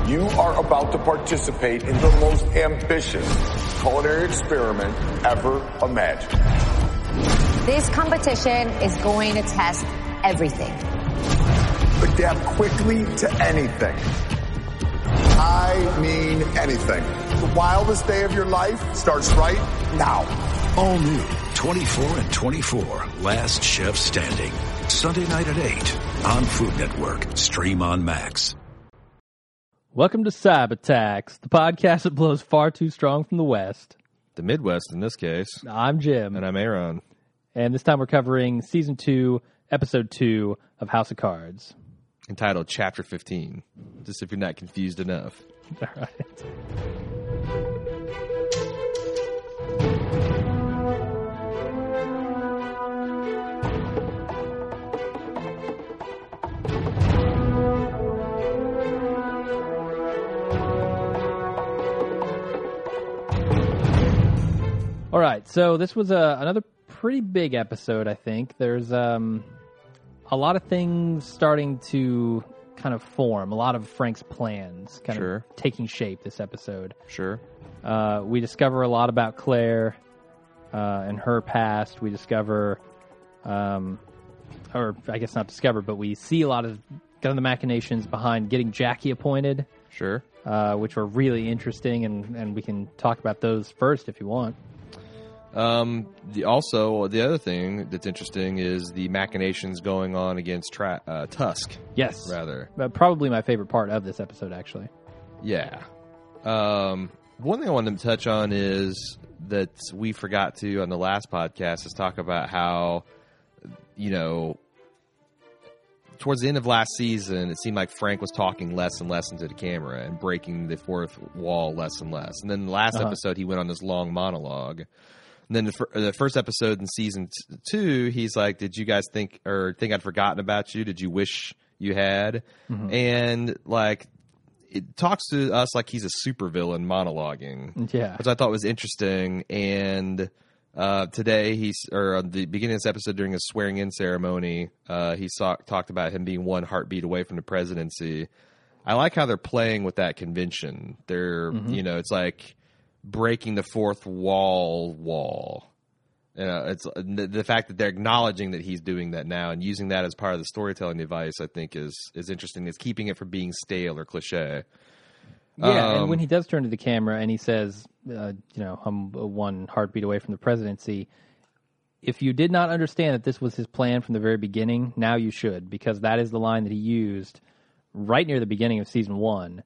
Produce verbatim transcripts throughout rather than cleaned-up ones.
You are about to participate in the most ambitious culinary experiment ever imagined. This competition is going to test everything. Adapt quickly to anything. I mean anything. The wildest day of your life starts right now. All new, twenty-four and twenty-four, Last Chef Standing. Sunday night at eight on Food Network. Stream on Max. Welcome to Sabotax, the podcast that blows far too strong from the West. The Midwest, in this case. I'm Jim. And I'm Aaron. And this time we're covering Season two, Episode two of House of Cards. Entitled Chapter fifteen, just if you're not confused enough. All right. All right, so this was a, another pretty big episode, I think. There's um, a lot of things starting to kind of form, a lot of Frank's plans kind sure. of taking shape this episode. Sure. Uh, we discover a lot about Claire uh, and her past. We discover, um, or I guess not discover, but we see a lot of kind of the machinations behind getting Jackie appointed. Sure. Uh, which were really interesting, and, and we can talk about those first if you want. Um, the, also, the other thing that's interesting is the machinations going on against Tra- uh, Tusk. Yes. Rather. But probably my favorite part of this episode, actually. Yeah. Um, one thing I wanted to touch on is that we forgot to, on the last podcast, is talk about how, you know, towards the end of last season, it seemed like Frank was talking less and less into the camera and breaking the fourth wall less and less. And then the last uh-huh. episode, he went on this long monologue. And then the, fir- the first episode in season t- two, he's like, did you guys think or think I'd forgotten about you? Did you wish you had? Mm-hmm. And like, it talks to us like he's a supervillain monologuing, yeah. which I thought was interesting. And uh, today, he's or at the beginning of this episode during his swearing in ceremony, uh, he saw, talked about him being one heartbeat away from the presidency. I like how they're playing with that convention. They're, mm-hmm. you know, it's like breaking the fourth wall wall. You know, it's the, the fact that they're acknowledging that he's doing that now and using that as part of the storytelling device, I think is is interesting. It's keeping it from being stale or cliche. Yeah, um, and when he does turn to the camera and he says, uh, you know, I'm one heartbeat away from the presidency, if you did not understand that this was his plan from the very beginning, now you should, because that is the line that he used right near the beginning of season one.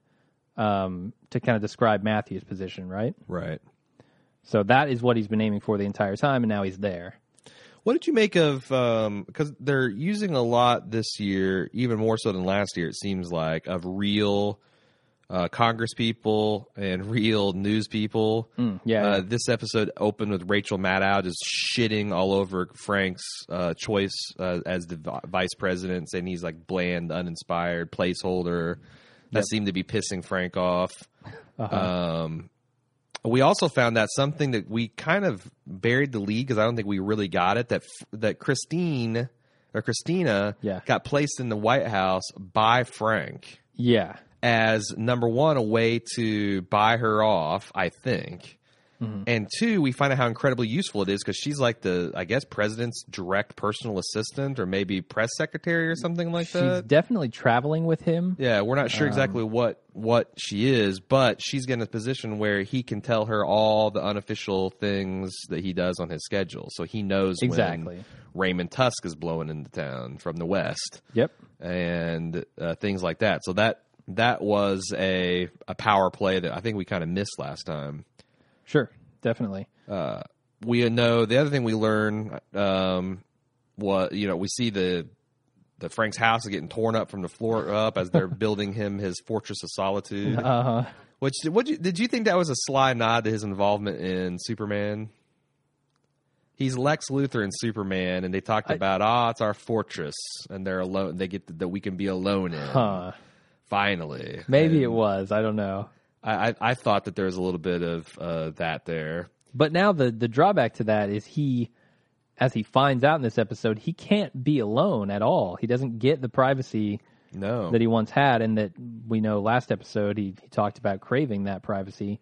Um, to kind of describe Matthew's position, right? Right. So that is what he's been aiming for the entire time, and now he's there. What did you make of, um, because they're using a lot this year, even more so than last year, it seems like, of real uh, Congress people and real news people. Mm, yeah, uh, yeah. This episode opened with Rachel Maddow just shitting all over Frank's uh, choice uh, as the v- vice president, saying he's like bland, uninspired, placeholder. That yep. seemed to be pissing Frank off. Uh-huh. Um, we also found out something that we kind of buried the lead because I don't think we really got it, that that Christine or Christina yeah. got placed in the White House by Frank. Yeah. As, number one, a way to buy her off, I think. Mm-hmm. And two, we find out how incredibly useful it is because she's like the, I guess, president's direct personal assistant or maybe press secretary or something like she's that. She's definitely traveling with him. Yeah, we're not sure exactly um, what, what she is, but she's getting a position where he can tell her all the unofficial things that he does on his schedule. So he knows exactly. when Raymond Tusk is blowing into town from the West. Yep. And uh, things like that. So that that was a, a power play that I think we kind of missed last time. Sure, definitely. Uh, we know the other thing we learn um, was, you know, we see the the Frank's house is getting torn up from the floor up as they're building him his fortress of solitude. Uh-huh. Which what did you think that was a sly nod to his involvement in Superman? He's Lex Luthor in Superman, and they talked I, about, ah, oh, it's our fortress, and they're alone. They get the, that we can be alone in. Huh. Finally, maybe and it was. I don't know. I, I, I thought that there was a little bit of uh, that there. But now the the drawback to that is he, as he finds out in this episode, he can't be alone at all. He doesn't get the privacy no. that he once had, and that we know last episode he, he talked about craving that privacy,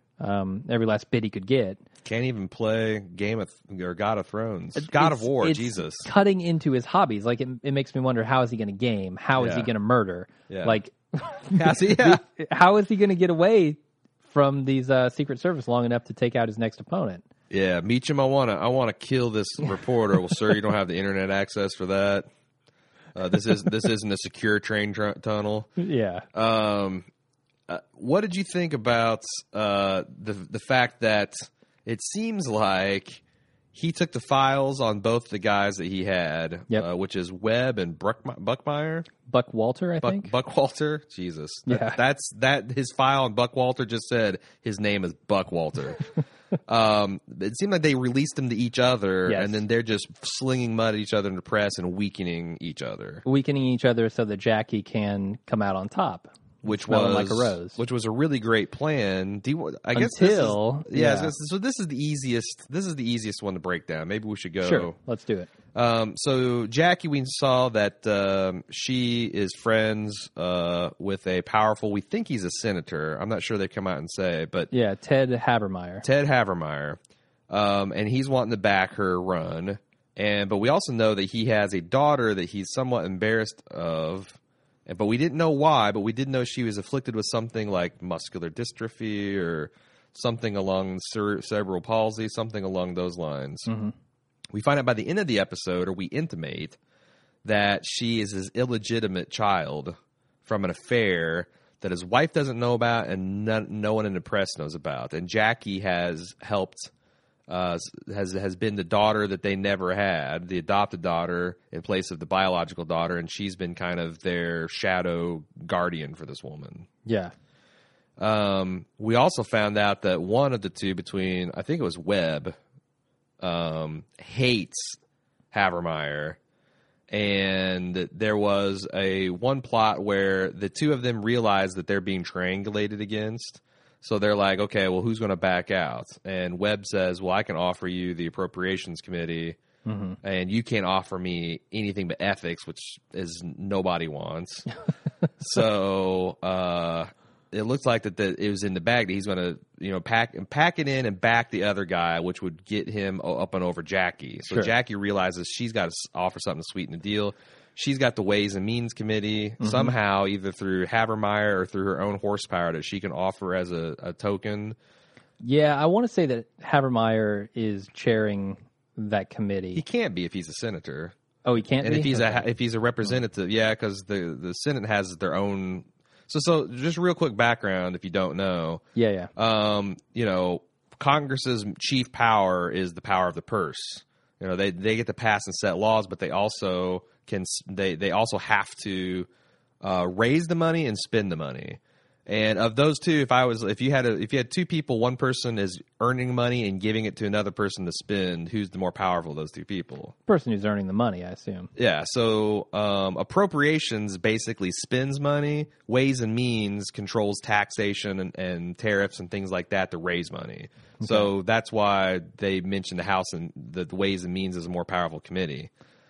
um, every last bit he could get. Can't even play Game of or God of Thrones, God It's- of War. it's Jesus, cutting into his hobbies. Like it, it makes me wonder, how is he going to game? How is Yeah. he going to murder? Yeah. Like, yeah, see, yeah. how is he going to get away from these uh, Secret Service long enough to take out his next opponent? Yeah, Meacham, I want to I want to kill this reporter. Well, sir, you don't have the internet access for that. Uh, this is this isn't a secure train tr- tunnel. Yeah. Um, uh, what did you think about uh, the the fact that it seems like he took the files on both the guys that he had, Yep. uh, which is Webb and Bruck, Buckmeyer, Buck Walter, I Buck, think. Buckwalter. Jesus, That- Yeah. that's that. His file on Buckwalter just said his name is Buckwalter. um, it seemed like they released them to each other, Yes. and then they're just slinging mud at each other in the press and weakening each other. Weakening each other so that Jackie can come out on top. Which Smelling was like a rose. which was a really great plan. Do you, I guess Until- this is, yeah, I was yeah. gonna say, so this is the easiest. This is the easiest one to break down. Maybe we should go. Sure, let's do it. Um, so Jackie, we saw that um, she is friends uh, with a powerful. We think he's a senator. I'm not sure they come out and say, but Yeah, Ted Habermeyer. Ted Havermeyer, um, and he's wanting to back her run. And but we also know that he has a daughter that he's somewhat embarrassed of. And, but we didn't know why, but we did know she was afflicted with something like muscular dystrophy or something along cere- cerebral palsy, something along those lines. Mm-hmm. We find out by the end of the episode, or we intimate, that she is his illegitimate child from an affair that his wife doesn't know about and no, no one in the press knows about. And Jackie has helped, uh, has has been the daughter that they never had, the adopted daughter in place of the biological daughter, and she's been kind of their shadow guardian for this woman. Yeah. Um, we also found out that one of the two, between I think it was Webb, um, hates Havermeyer, and there was a one plot where the two of them realize that they're being triangulated against. So they're like, okay, well, who's going to back out? And Webb says, well, I can offer you the appropriations committee, mm-hmm. and you can't offer me anything but ethics, which is nobody wants. So uh, it looks like that the, it was in the bag that he's going to, you know, pack and pack it in and back the other guy, which would get him up and over Jackie. So Sure. Jackie realizes she's got to offer something to sweeten the deal. She's got the Ways and Means Committee, mm-hmm. somehow, either through Havermeyer or through her own horsepower, that she can offer as a, a token. Yeah, I want to say that Havermeyer is chairing that committee. He can't be if he's a senator. Oh, he can't And be? if he's Okay. a if he's a representative, yeah, because the the Senate has their own. So so just real quick background, if you don't know, Yeah, yeah. um, you know, Congress's chief power is the power of the purse. You know, they they get to pass and set laws, but they also can they they also have to uh, raise the money and spend the money. And of those two, if I was if you had a if you had two people, one person is earning money and giving it to another person to spend, who's the more powerful of those two people? Person who's earning the money, I assume. Yeah, so um, appropriations basically spends money. Ways and Means controls taxation and, and tariffs and things like that to raise money. Okay. So that's why they mentioned the House and the, the Ways and Means is a more powerful committee.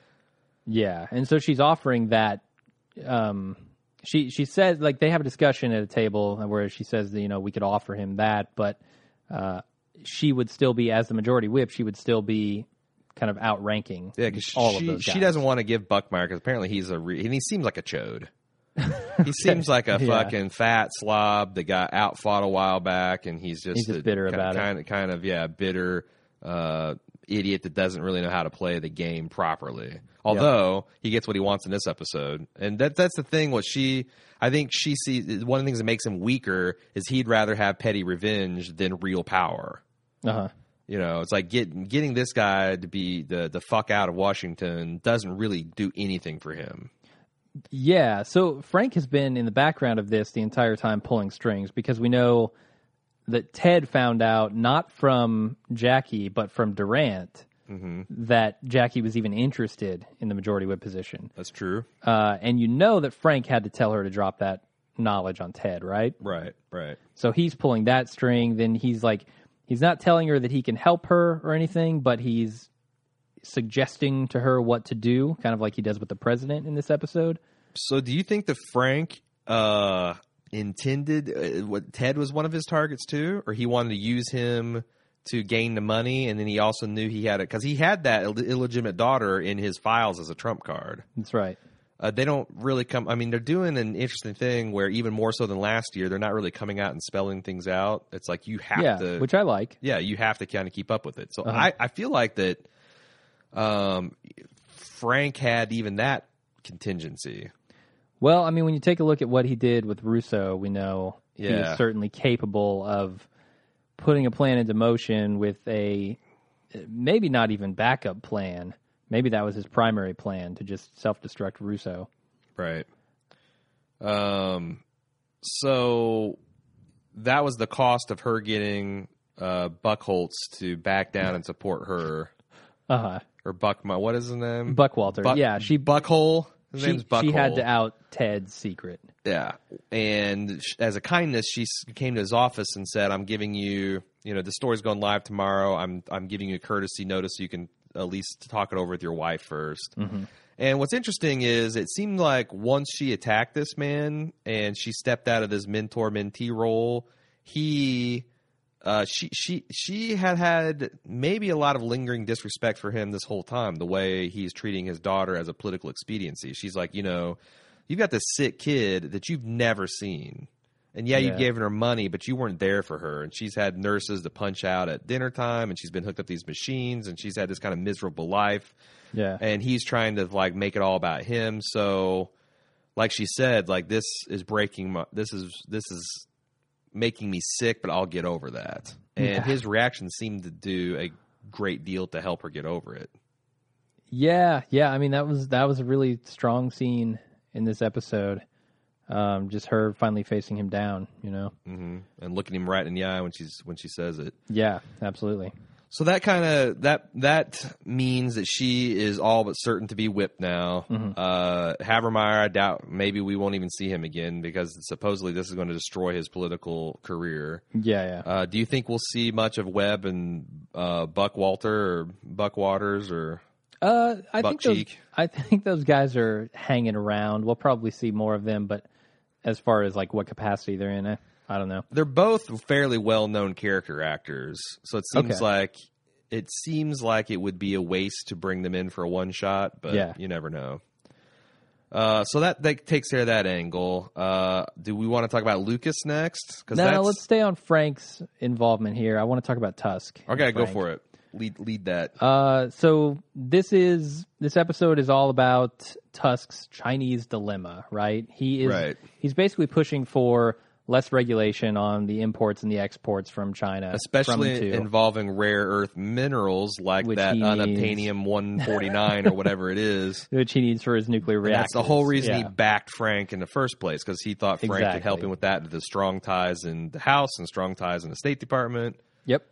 Yeah, and so she's offering that. Um, she she says, like, they have a discussion at a table where she says that, you know, we could offer him that, but uh, she would still be, as the majority whip, she would still be kind of outranking Yeah, because all she, of those guys. she doesn't want to give Buckmeyer because apparently he's a re- and he seems like a chode. He seems like a Yeah. fucking fat slob that got out fought a while back, and he's just He's just a, bitter kind, about it. kind of, kind of yeah, bitter uh, idiot that doesn't really know how to play the game properly. Although he gets what he wants in this episode, and that that's the thing. What she, I think she sees one of the things that makes him weaker is he'd rather have petty revenge than real power. Uh-huh. You know, it's like get, getting this guy to be the the fuck out of Washington doesn't really do anything for him. Yeah, so Frank has been in the background of this the entire time pulling strings because we know that Ted found out not from Jackie but from Durant mm-hmm. that Jackie was even interested in the majority whip position. That's true. Uh, and you know that Frank had to tell her to drop that knowledge on Ted, right? Right, right. So he's pulling that string. Then he's like, he's not telling her that he can help her or anything, but he's suggesting to her what to do, kind of like he does with the president in this episode. So do you think that Frank uh, intended. Uh, what Ted was one of his targets too, or he wanted to use him to gain the money, and then he also knew he had it because he had that Ill- illegitimate daughter in his files as a trump card. That's right. Uh, they don't really come. I mean, they're doing an interesting thing where even more so than last year, they're not really coming out and spelling things out. It's like you have yeah, to, which I like. Yeah, you have to kind of keep up with it. So Uh-huh. I, I feel like that. Um, Frank had even that contingency. Well, I mean, when you take a look at what he did with Russo, we know he Yeah. is certainly capable of putting a plan into motion with a maybe not even backup plan. Maybe that was his primary plan, to just self-destruct Russo. Right. Um. So that was the cost of her getting uh, Buckholz to back down and support her. Uh-huh. Or Buck, what is his name? Buckwalter. Buck, yeah, she Buckhole. His she, name's Buckhole. she had to out Ted's secret. Yeah, and sh- as a kindness, she s- came to his office and said, "I'm giving you, you know, the story's going live tomorrow. I'm I'm giving you a courtesy notice so you can at least talk it over with your wife first." Mm-hmm. And what's interesting is it seemed like once she attacked this man and she stepped out of this mentor-mentee role, he. Uh, she she she had had maybe a lot of lingering disrespect for him this whole time, the way he's treating his daughter as a political expediency. She's like, you know, you've got this sick kid that you've never seen. And yeah, Yeah. you gave her money, but you weren't there for her. And she's had nurses to punch out at dinner time, and she's been hooked up these machines, and she's had this kind of miserable life. Yeah. And he's trying to like make it all about him. So like she said, like this is breaking my this is this is making me sick, but I'll get over that. And Yeah. his reaction seemed to do a great deal to help her get over it. Yeah, yeah. I mean, that was that was a really strong scene in this episode. Um, just her finally facing him down, you know. hmm And looking him right in the eye when she's when she says it. Yeah, absolutely. So that kind of that that means that she is all but certain to be whipped now. Mm-hmm. Uh, Habermeyer, I doubt maybe we won't even see him again because supposedly this is going to destroy his political career. Yeah, yeah. Uh, do you think we'll see much of Webb and uh, Buck Walter or Buck Waters or? Uh, I Buck think those, cheek. I think those guys are hanging around. We'll probably see more of them, but as far as like what capacity they're in, I, I don't know. They're both fairly well-known character actors, so it seems Okay. like it seems like it would be a waste to bring them in for a one shot, but Yeah. you never know. Uh, so that, that takes care of that angle. Uh, do we want to talk about Lucas next? No, that's, let's stay on Frank's involvement here. I want to talk about Tusk. Okay, go Frank. for it. Lead lead that. Uh, so this is this episode is all about Tusk's Chinese dilemma, right? He is Right. he's basically pushing for less regulation on the imports and the exports from China, Especially from and to. involving rare earth minerals like Which that he unobtainium one forty-nine or whatever it is. which he needs for his nuclear And reactors. that's the whole reason he Yeah. backed Frank in the first place, because he thought Frank could help Exactly. him with that, the strong ties in the House and strong ties in the State Department. Yep.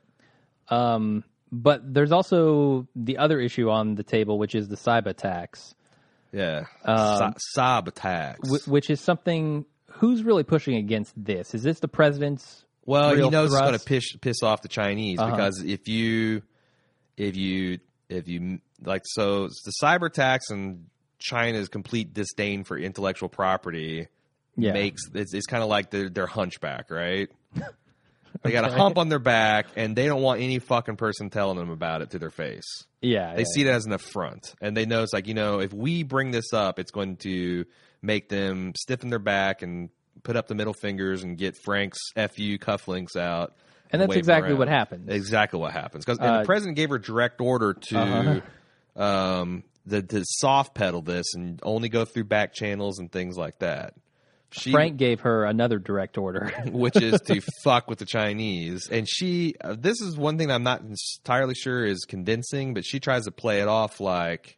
Um, but there's also the other issue on the table, which is the cyber tax, Yeah. Um, Sa- Saab attacks. wh- which is something. Who's really pushing against this? Is this the president's? well, real he knows it's going to thrust? piss, piss off the Chinese Uh-huh. because if you, if you, if you, like, so the cyber tax and China's complete disdain for intellectual property Yeah. makes, it's, it's kind of like they're, they're hunchback, right? They got a Okay. hump on their back, and they don't want any fucking person telling them about it to their face. Yeah, They yeah. see it as an affront, and they know it's like, you know, if we bring this up, it's going to make them stiffen their back and put up the middle fingers and get Frank's F U cufflinks out. And that's wave exactly around. what happens. Exactly what happens. Because Uh, the president gave her direct order to Uh-huh. um, the, to soft pedal this and only go through back channels and things like that. She, Frank gave her another direct order. which is to fuck with the Chinese. And she, uh, this is one thing that I'm not entirely sure is convincing, but she tries to play it off like,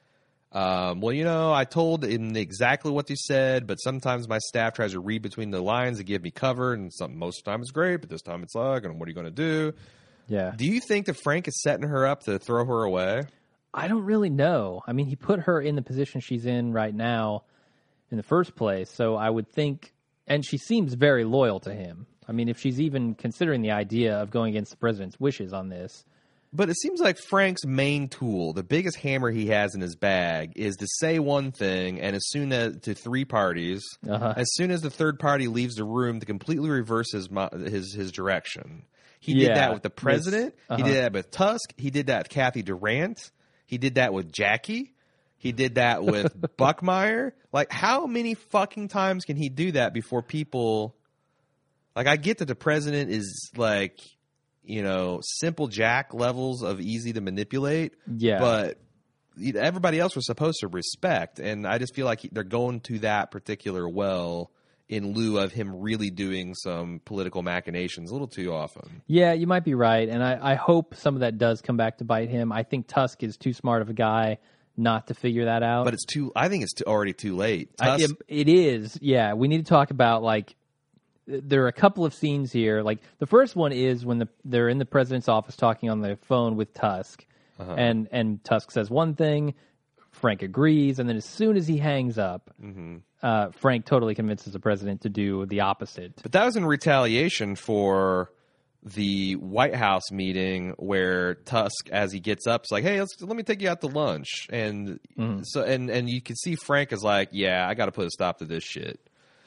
um, well, you know, I told him exactly what you said, but sometimes my staff tries to read between the lines to give me cover, and some, most of the time it's great, but this time it's like, and what are you going to do? Yeah. Do you think that Frank is setting her up to throw her away? I don't really know. I mean, he put her in the position she's in right now in the first place, so I would think, and she seems very loyal to him. I mean, if she's even considering the idea of going against the president's wishes on this, But it seems like Frank's main tool, the biggest hammer he has in his bag, is to say one thing, and as soon as to three parties, Uh-huh. as soon as the third party leaves the room, to completely reverse his mo- his his direction. He Yeah, did that with the president. this- uh-huh. He did that with Tusk. He did that with Kathy Durant. He did that with Jackie. He did that with Buckmeyer. Like, how many fucking times can he do that before people? Like, I get that the president is like, you know, simple Jack levels of easy to manipulate. Yeah. But you know, everybody else was supposed to respect, and I just feel like he, they're going to that particular well in lieu of him really doing some political machinations a little too often. Yeah, you might be right, and I, I hope some of that does come back to bite him. I think Tusk is too smart of a guy not to figure that out. But it's too. I think it's too, already too late. I, Tusk, it, it is. Yeah, we need to talk about like there are a couple of scenes here. Like the first one is when the, they're in the president's office talking on the phone with Tusk, Uh-huh. and and Tusk says one thing, Frank agrees, and then as soon as he hangs up, Mm-hmm. uh, Frank totally convinces the president to do the opposite. But that was in retaliation for the White House meeting where Tusk, as he gets up, is like, "Hey, let's, let me take you out to lunch." And Mm-hmm. so, and and you can see Frank is like, "Yeah, I got to put a stop to this shit."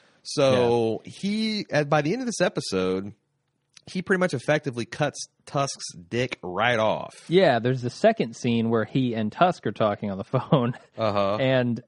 So he, at, by the end of this episode, he pretty much effectively cuts Tusk's dick right off. Yeah, there's the second scene where he and Tusk are talking on the phone, Uh-huh. and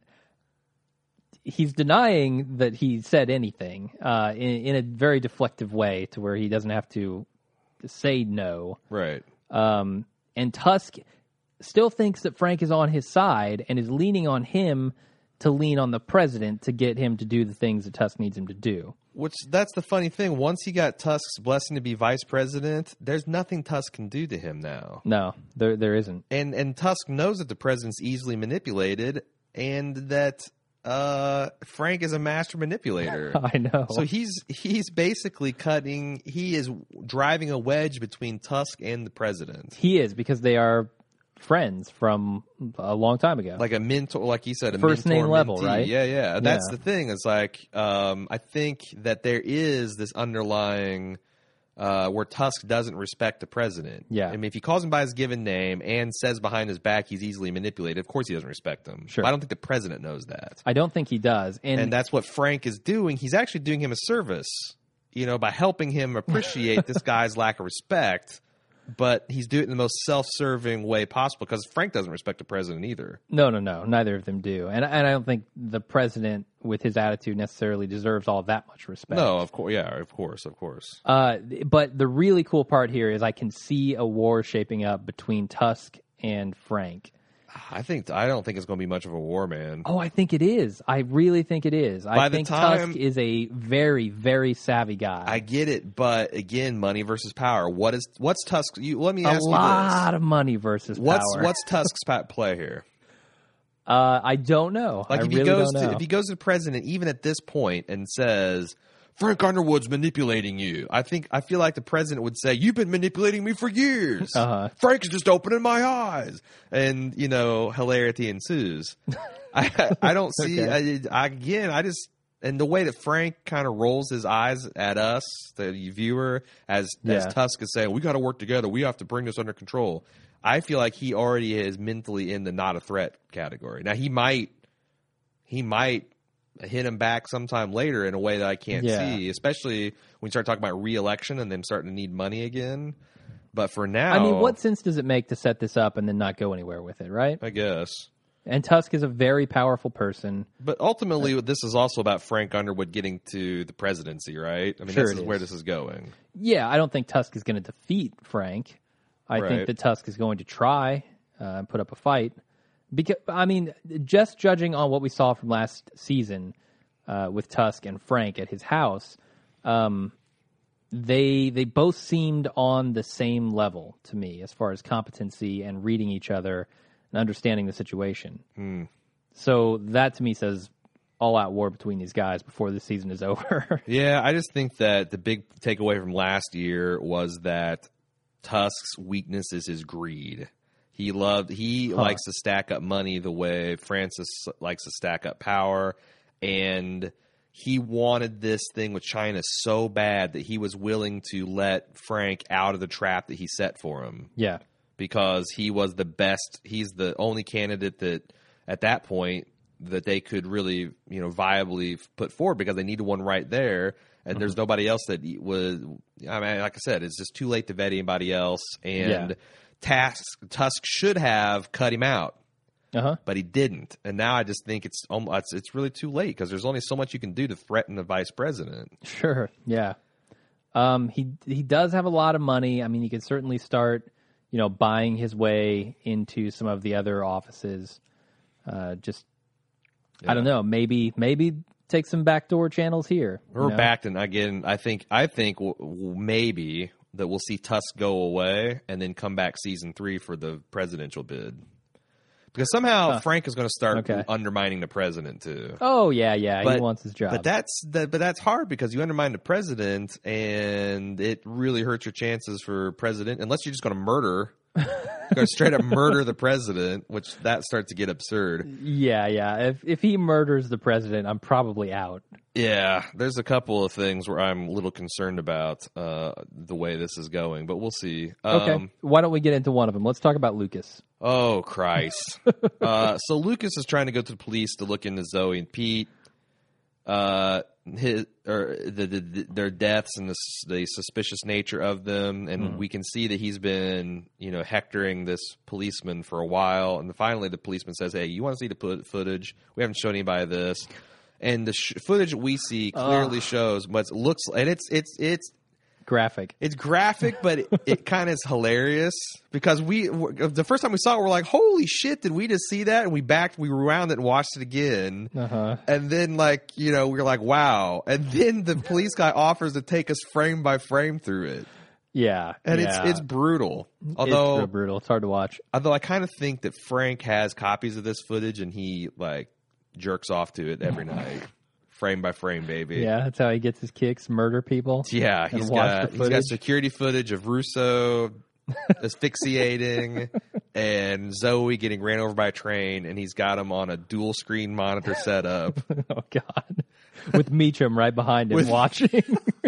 he's denying that he said anything uh, in, in a very deflective way to where he doesn't have to say no. Right. Um, and Tusk still thinks that Frank is on his side and is leaning on him to lean on the president to get him to do the things that Tusk needs him to do. Which, that's the funny thing. Once he got Tusk's blessing to be vice president, there's nothing Tusk can do to him now. No, there there isn't. And and Tusk knows that the president's easily manipulated, and that uh, Frank is a master manipulator. I know. So he's he's basically cutting. He is driving a wedge between Tusk and the president, He is, because they are friends from a long time ago. like a mentor, like you said, a First mentor, name level, mentee. right? Yeah, yeah. And that's Yeah. the thing. It's like um, I think that there is this underlying. Uh, where Tusk doesn't respect the president. Yeah. I mean, if he calls him by his given name and says behind his back he's easily manipulated, of course he doesn't respect him. Sure. But I don't think the president knows that. I don't think he does. And, And that's what Frank is doing. He's actually doing him a service, you know, by helping him appreciate this guy's lack of respect. But he's doing it in the most self-serving way possible because Frank doesn't respect the president either. no, no, no. Neither of them do. And, and I don't think the president, with his attitude, necessarily deserves all that much respect. No, of course. Yeah, of course, of course. Uh, but the really cool part here is I can see a war shaping up between Tusk and Frank. I think I don't think it's going to be much of a war, man. Oh, I think it is. I really think it is. I By the think time- Tusk is a very, very savvy guy. I get it, but again, money versus power. What is what's Tusk? You, let me a ask you this. lot of money versus What's power. what's Tusk's pa- play here? Uh, I don't know. Like I if really he goes don't to know. if he goes to the president, even at this point, and says Frank Underwood's manipulating you, I think I feel like the president would say, "You've been manipulating me for years. Uh-huh. Frank's just opening my eyes," and you know, hilarity ensues. I I don't see Okay. I, I, again. I just. And the way that Frank kind of rolls his eyes at us, the viewer, as Yeah. as Tusk is saying, "We got to work together. We have to bring this under control." I feel like he already is mentally in the not a threat category. Now he might, he might hit him back sometime later in a way that I can't Yeah. see, especially when you start talking about re-election and them starting to need money again. But for now, I mean, what sense does it make to set this up and then not go anywhere with it, right? I guess. And Tusk is a very powerful person. But ultimately, this is also about Frank Underwood getting to the presidency, right? I mean, Sure this it is is. where this is going. Yeah, I don't think Tusk is going to defeat Frank. I Right. think that Tusk is going to try uh, and put up a fight. Because I mean, just judging on what we saw from last season uh, with Tusk and Frank at his house, um, they they both seemed on the same level to me as far as competency and reading each other and understanding the situation. Hmm. So that to me says all out war between these guys before the season is over. Yeah, I just think that the big takeaway from last year was that Tusk's weakness is his greed. He loved he Huh. likes to stack up money the way Francis likes to stack up power, and he wanted this thing with China so bad that he was willing to let Frank out of the trap that he set for him. Yeah. because he was the best. He's the only candidate that at that point that they could really, you know, viably put forward because they needed one right there. And there's nobody else that was, I mean, like I said, it's just too late to vet anybody else. And Yeah. Tusk, Tusk should have cut him out, Uh-huh. but he didn't. And now I just think it's almost, it's really too late because there's only so much you can do to threaten the vice president. Sure. Yeah. Um, he he does have a lot of money. I mean, he could certainly start, you know, buying his way into some of the other offices. Uh, just, I don't know. Maybe maybe take some backdoor channels here. you We're know? back and again. I think I think w- w- maybe that we'll see Tusk go away and then come back season three for the presidential bid. Because somehow Frank is going to start Okay. undermining the president too. Oh yeah, yeah. But- he wants his job. But that's that. But that's hard because you undermine the president, and it really hurts your chances for president. Unless you're just going to murder, go straight up murder the president, which that starts to get absurd. yeah, yeah. If if he murders the president, I'm probably out. Yeah, there's a couple of things where I'm a little concerned about uh, the way this is going, but we'll see. Okay. Um, Why don't we get into one of them? Let's talk about Lucas. Oh, Christ. uh, so Lucas is trying to go to the police to look into Zoe and Pete, uh, his, or the, the, the, their deaths and the, the suspicious nature of them. And we can see that he's been, you know, hectoring this policeman for a while. And finally the policeman says, hey, you want to see the put- footage? We haven't shown anybody this. And the sh- footage we see clearly shows what it looks like. And it's, it's, it's, Graphic. It's graphic, but it, it kind of is hilarious because we the first time we saw it, we're like, "Holy shit! Did we just see that?" And we backed, we rewound it and watched it again, Uh-huh. and then like you know we were like, "Wow!" And then the police guy offers to take us frame by frame through it, Yeah. and yeah. it's it's brutal. It's Although real brutal. It's hard to watch. although I kind of think that Frank has copies of this footage and he like jerks off to it every night, frame by frame, baby. Yeah, that's how he gets his kicks. Murder people. Yeah, and he's watch got the he's got footage. security footage of Russo asphyxiating and Zoe getting ran over by a train, and he's got him on a dual screen monitor setup. Oh God. With Meacham right behind him With- watching.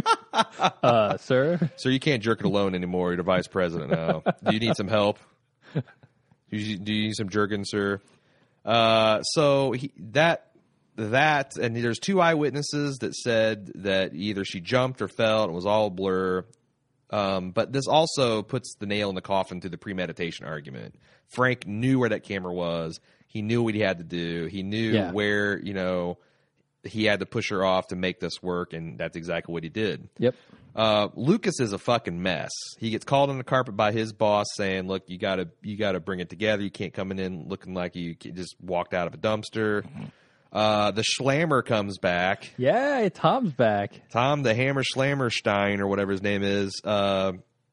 uh, sir. So you can't jerk it alone anymore. You're the vice president now. Do you need some help? Do you, do you need some jerking, sir? Uh, so he, that. That and there's two eyewitnesses that said that either she jumped or fell and it was all a blur. Um, but this also puts the nail in the coffin to the premeditation argument. Frank knew where that camera was. He knew what he had to do. He knew Yeah. where, you know, he had to push her off to make this work, and that's exactly what he did. Yep. Uh, Lucas is a fucking mess. He gets called on the carpet by his boss saying, look, you gotta, you gotta bring it together. You can't come in looking like you just walked out of a dumpster. Uh, the Schlammer comes back. Yeah, Tom's back. Tom the Hammer Schlammerstein or whatever his name is. Uh,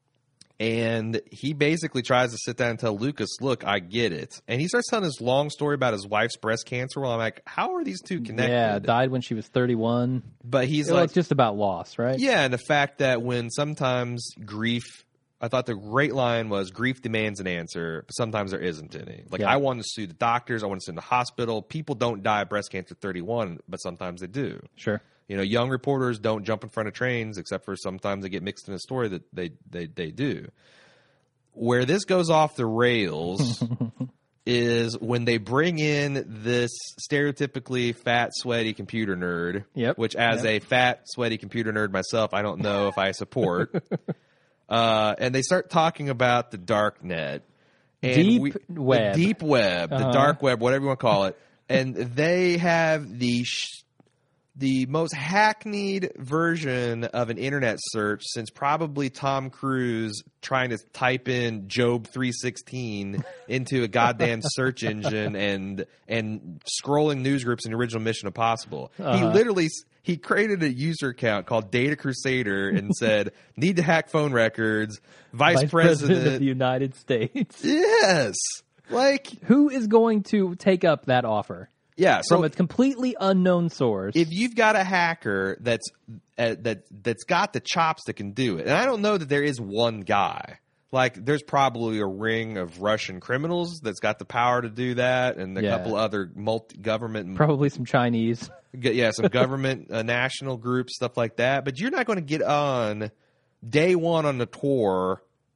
and he basically tries to sit down and tell Lucas, look, I get it. And he starts telling this long story about his wife's breast cancer. Well, I'm like, how are these two connected? Yeah, died when she was thirty-one. But he's Well, like, it's just about loss, right? yeah, and the fact that when sometimes grief, I thought the great line was grief demands an answer, but sometimes there isn't any. Like, Yeah. I want to sue the doctors. I want to sue the hospital. People don't die of breast cancer at thirty-one, but sometimes they do. Sure. You know, young reporters don't jump in front of trains, except for sometimes they get mixed in a story that they, they, they do. Where this goes off the rails is when they bring in this stereotypically fat, sweaty computer nerd, Yep. which as Yep. a fat, sweaty computer nerd myself, I don't know if I support. Uh, and they start talking about the dark net. And Deep web. The deep web, Uh-huh. the dark web, whatever you want to call it. And they have the sh- the most hackneyed version of an internet search since probably Tom Cruise trying to type in Job three sixteen into a goddamn search engine and and scrolling news groups in the original Mission Impossible. He Uh-huh. literally he created a user account called Data Crusader and said, need to hack phone records, vice, Vice president. President of the United States. Yes. Like, Who is going to take up that offer yeah. So from a completely unknown source? if you've got a hacker that's uh, that that's got the chops that can do it, and I don't know that there is one guy. Like, there's probably a ring of Russian criminals that's got the power to do that, and a Yeah. couple other multi-government, Probably some Chinese. yeah, some government uh, national groups, stuff like that. But you're not going to get on day one on the tour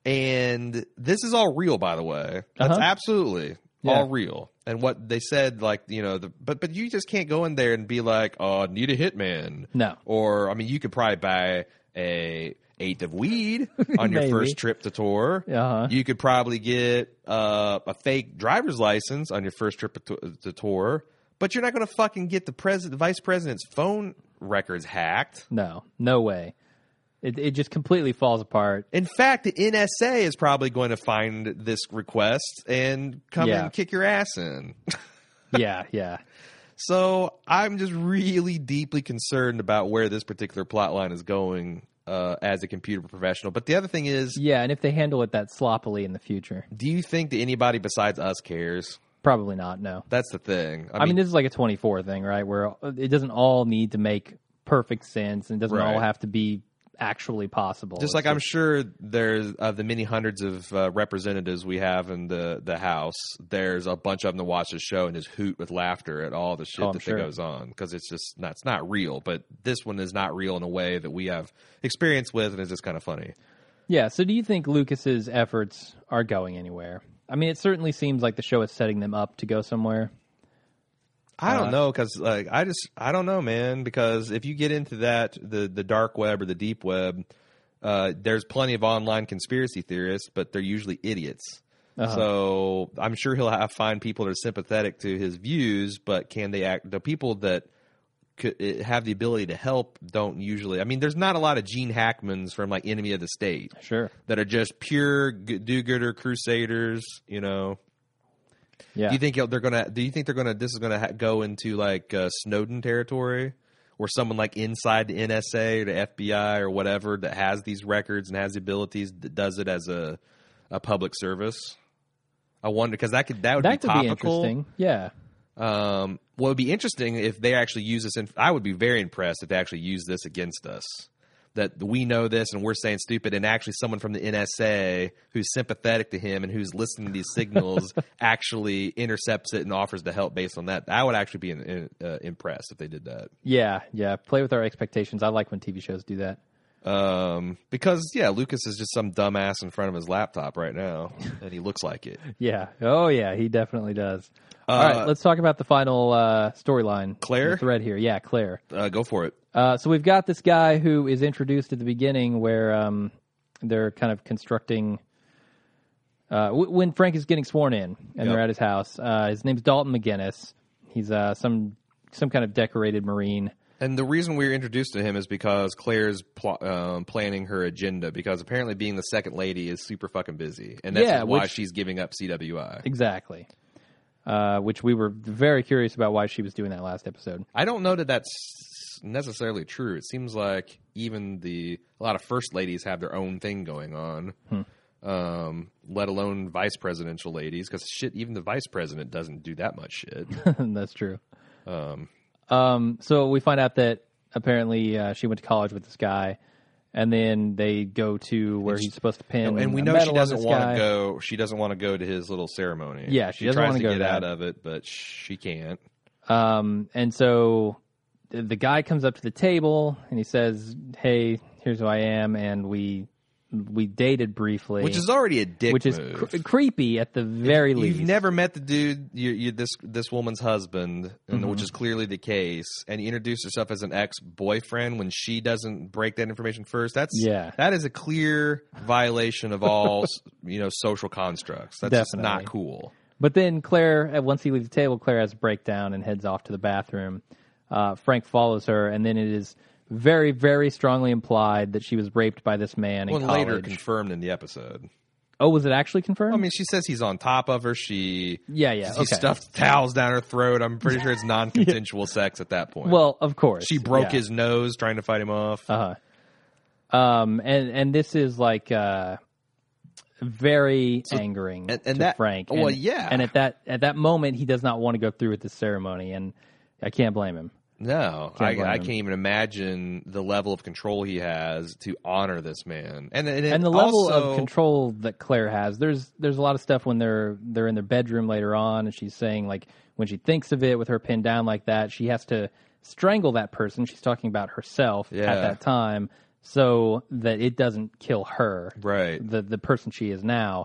And this is all real, by the way. That's Uh-huh. absolutely Yeah. all real. And what they said, like, you know, the, but but you just can't go in there and be like, oh, need a hitman. No. Or, I mean, you could probably buy a eighth of weed on your Maybe. first trip to tour. Uh-huh. You could probably get uh, a fake driver's license on your first trip to, to tour. But you're not going to fucking get the president, vice president's phone records hacked. No, no way. It it just completely falls apart. In fact, the N S A is probably going to find this request and come Yeah. and kick your ass in. Yeah, yeah. So I'm just really deeply concerned about where this particular plot line is going uh, as a computer professional. But the other thing is, Yeah, and if they handle it that sloppily in the future, do you think that anybody besides us cares? probably not, no. That's the thing. I mean, this is like a twenty-four thing, right? Where it doesn't all need to make perfect sense and it doesn't Right. all have to be actually possible. Just It's like I'm sure there's of the many hundreds of uh, representatives we have in the, the House, there's a bunch of them that watch the show and just hoot with laughter at all the shit Oh, I'm that sure. goes on because it's just not, it's not real. But this one is not real in a way that we have experience with, and it's just kind of funny. Yeah, so do you think Lucas's efforts are going anywhere? I mean, it certainly seems like the show is setting them up to go somewhere. I don't Uh, know because like I just I don't know, man. Because if you get into that the the dark web or the deep web, uh, there's plenty of online conspiracy theorists, but they're usually idiots. Uh-huh. So I'm sure he'll have find people that are sympathetic to his views, but can they act? The people that could have the ability to help don't usually. I mean, there's not a lot of Gene Hackmans from like Enemy of the State Sure. that are just pure g- do-gooder crusaders, you know. Yeah. Do you think they're gonna? Do you think they're gonna? This is gonna ha- go into like uh, Snowden territory, where someone like inside the N S A or the F B I or whatever that has these records and has the abilities that does it as a a public service? I wonder because that could that would that be could topical. be interesting. Yeah. Um, what would be interesting if they actually use this? In, I would be very impressed if they actually use this against us. That we know this and we're saying stupid, and actually someone from the N S A who's sympathetic to him and who's listening to these signals actually intercepts it and offers to help based on that. I would actually be in, in, uh, impressed if they did that. Yeah, yeah. Play with our expectations. I like when T V shows do that. Um, because yeah, Lucas is just some dumbass in front of his laptop right now, and he looks like it. Yeah. Oh, yeah. He definitely does. Uh, All right. Let's talk about the final uh, storyline. Claire? The thread here. Yeah, Claire. Uh, go for it. Uh, so we've got this guy who is introduced at the beginning where um, they're kind of constructing. Uh, w- when Frank is getting sworn in and Yep. they're at his house, uh, his name's Dalton McGinnis. He's uh, some some kind of decorated Marine. And the reason we were introduced to him is because Claire's pl- um, planning her agenda. Because apparently, being the second lady is super fucking busy, and that's Yeah, why which- she's giving up C W I. Exactly. Uh, which we were very curious about why she was doing that last episode. I don't know that that's necessarily true. It seems like even the a lot of first ladies have their own thing going on, Hmm. um, let alone vice presidential ladies. Because shit, even the vice president doesn't do that much shit. That's true. Um, um, so we find out that apparently uh, she went to college with this guy, and then they go to where he's supposed to pin. and we a know she medal on doesn't this want guy. to go. She doesn't want to go to his little ceremony. Yeah, she she doesn't tries wanna to go get to out that. of it, but she can't. Um, and so the, the guy comes up to the table and he says, "Hey, here's who I am," and we we dated briefly, Which is already a dick which is move. cr- creepy at the very You've least. never met the dude, you, you, this this woman's husband, and Mm-hmm. which is clearly the case, and you introduce yourself as an ex-boyfriend when she doesn't break that information first. That's Yeah. that is a clear violation of all you know social constructs. That's just Definitely. not cool. But then Claire, uh, once he leaves the table, Claire has a breakdown and heads off to the bathroom. Uh, Frank follows her, and then it is very, very strongly implied that she was raped by this man in Well, college. later confirmed in the episode. Oh, was it actually confirmed? I mean, she says he's on top of her. She yeah, yeah, he okay. stuffed towels down her throat. I'm pretty sure it's non-consensual sex at that point. Well, of course. she broke yeah. his nose trying to fight him off. Uh huh. Um, and and this is like uh, very angering and- and to that- Frank. well, And- yeah. And at that at that moment, he does not want to go through with this ceremony, and I can't blame him. No, Can't I, blame I him. can't even imagine the level of control he has to honor this man, and and, it And the level also- of control that Claire has. There's there's a lot of stuff when they're they're in their bedroom later on, and she's saying like when she thinks of it with her pinned down like that, she has to strangle that person. She's talking about herself Yeah. at that time so that it doesn't kill her, Right. the the person she is now.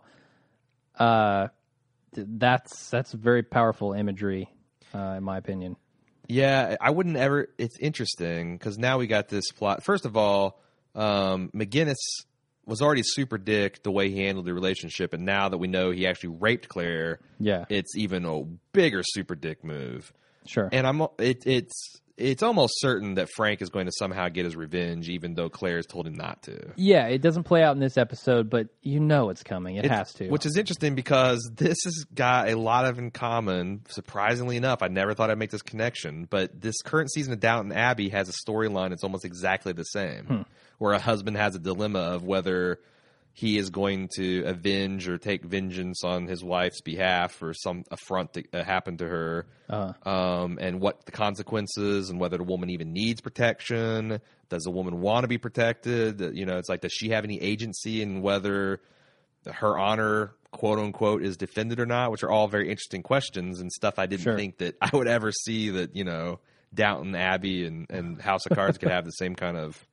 Uh, th- that's that's very powerful imagery, uh, in my opinion. Yeah, I wouldn't ever. It's interesting because now we got this plot. First of all, um, McGinnis was already super dick the way he handled the relationship, and now that we know he actually raped Claire, Yeah, it's even a bigger super dick move. sure. And I'm it, it's it's almost certain that Frank is going to somehow get his revenge, even though Claire has told him not to. Yeah, it doesn't play out in this episode, but you know it's coming. It It's- has to. Which is interesting because this has got a lot of in common. Surprisingly enough, I never thought I'd make this connection, but this current season of Downton Abbey has a storyline that's almost exactly the same, Hmm. where a husband has a dilemma of whether he is going to avenge or take vengeance on his wife's behalf for some affront that uh, happened to her, Uh-huh. um, and what the consequences, and whether the woman even needs protection. Does the woman want to be protected? You know, it's like, does she have any agency in whether her honor, quote unquote, is defended or not? Which are all very interesting questions and stuff I didn't Sure. think that I would ever see that, you know, Downton Abbey and, and House of Cards could have the same kind of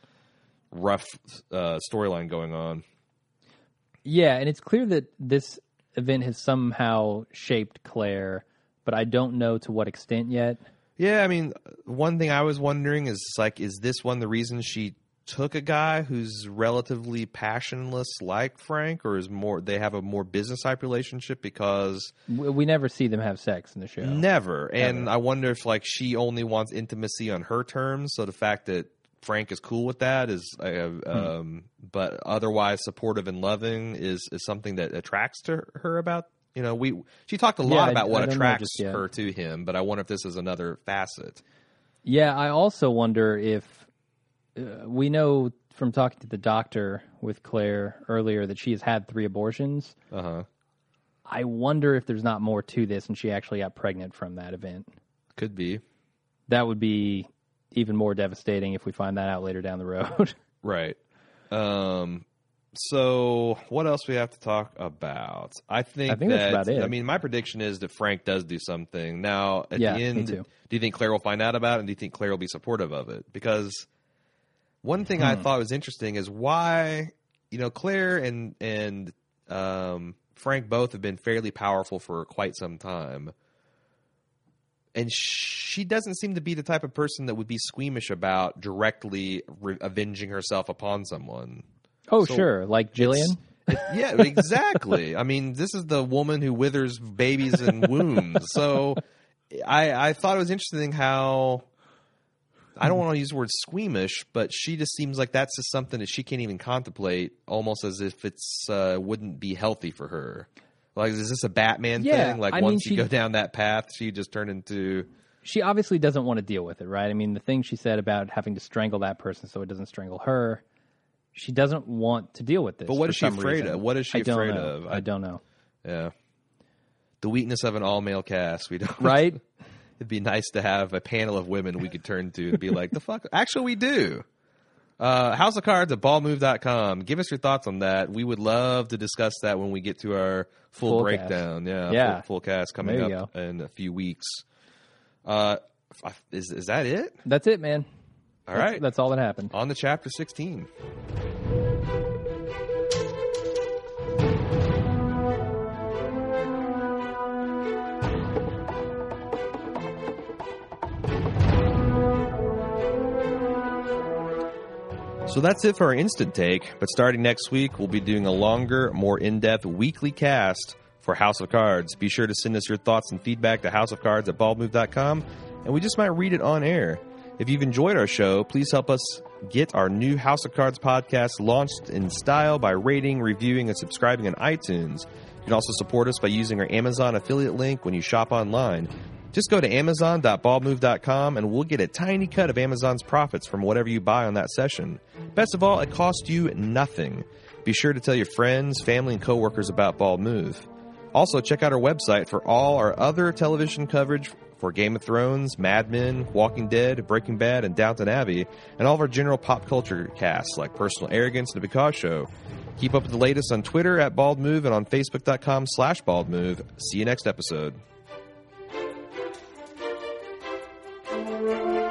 rough uh, storyline going on. Yeah, and it's clear that this event has somehow shaped Claire, but I don't know to what extent yet. Yeah, I mean, one thing I was wondering is, like, is this one the reason she took a guy who's relatively passionless like Frank, or is more they have a more business-type relationship because We, we never see them have sex in the show. never. And I wonder if, like, she only wants intimacy on her terms, so the fact that Frank is cool with that is, uh, um, but otherwise supportive and loving is is something that attracts to her about. You know, we she talked a lot Yeah, I- about what I don't know attracts just yet. her to him, but I wonder if this is another facet. Yeah, I also wonder if uh, we know from talking to the doctor with Claire earlier that she has had three abortions. Uh huh. I wonder if there's not more to this and she actually got pregnant from that event. Could be. That would be even more devastating if we find that out later down the road. Right. Um, so what else we have to talk about? I think, I think that, that's about it. I mean, my prediction is that Frank does do something. Now, at Yeah, the me end, too. do you think Claire will find out about it, and do you think Claire will be supportive of it? Because one thing I Hmm. thought was interesting is why, you know, Claire and, and um, Frank both have been fairly powerful for quite some time. And she doesn't seem to be the type of person that would be squeamish about directly re- avenging herself upon someone. Oh, So sure. Like Jillian? It- yeah, exactly. I mean, this is the woman who withers babies in wombs. So I, I thought it was interesting how, I don't want to use the word squeamish, but she just seems like that's just something that she can't even contemplate, almost as if it's uh, wouldn't be healthy for her. Like, is this a Batman Yeah, thing? Like, I mean, once she- you go down that path, she just turned into... She obviously doesn't want to deal with it, right? I mean, the thing she said about having to strangle that person so it doesn't strangle her, she doesn't want to deal with this. But what for is she some afraid reason. of? What is she I don't afraid know. of? I, I- don't know. Yeah. The weakness of an all-male cast. We don't... Right? It'd be nice to have a panel of women we could turn to and be like, the fuck? Actually, we do. Uh, House of Cards at ball move dot com. Give us your thoughts on that. We would love to discuss that when we get to our full, Full breakdown. cast. Yeah, Yeah. Full, full cast coming There you up in a few weeks. Uh, is is that it? That's it, man. All That's, right. That's all that happened. On to chapter sixteen. So that's it for our instant take, but starting next week, we'll be doing a longer, more in-depth weekly cast for House of Cards. Be sure to send us your thoughts and feedback to house of cards at bald move dot com, and we just might read it on air. If you've enjoyed our show, please help us get our new House of Cards podcast launched in style by rating, reviewing, and subscribing on iTunes. You can also support us by using our Amazon affiliate link when you shop online. Just go to amazon dot bald move dot com and we'll get a tiny cut of Amazon's profits from whatever you buy on that session. Best of all, it costs you nothing. Be sure to tell your friends, family, and coworkers about Bald Move. Also, check out our website for all our other television coverage for Game of Thrones, Mad Men, Walking Dead, Breaking Bad, and Downton Abbey, and all of our general pop culture casts like Personal Arrogance and The Because Show. Keep up with the latest on Twitter at Bald Move and on Facebook dot com slash Bald Move. See you next episode. Thank you.